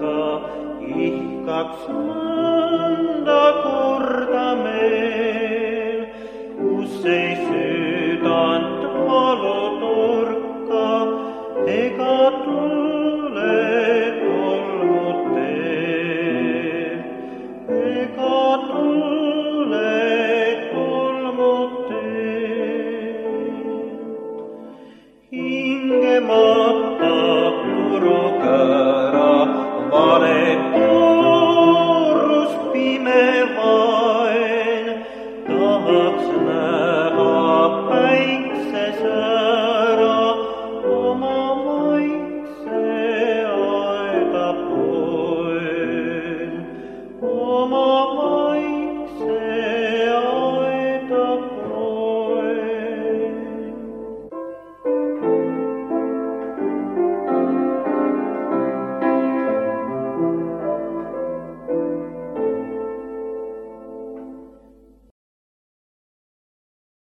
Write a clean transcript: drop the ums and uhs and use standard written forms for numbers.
turka, ihkaks mõnda korda meil, kus ei südant valuturka ega tule tolmud teel, ega tule tolmud teel. Hingemata turukõra vale puurus pime vaen, tahaks näha päikses ära oma vaikse aeda.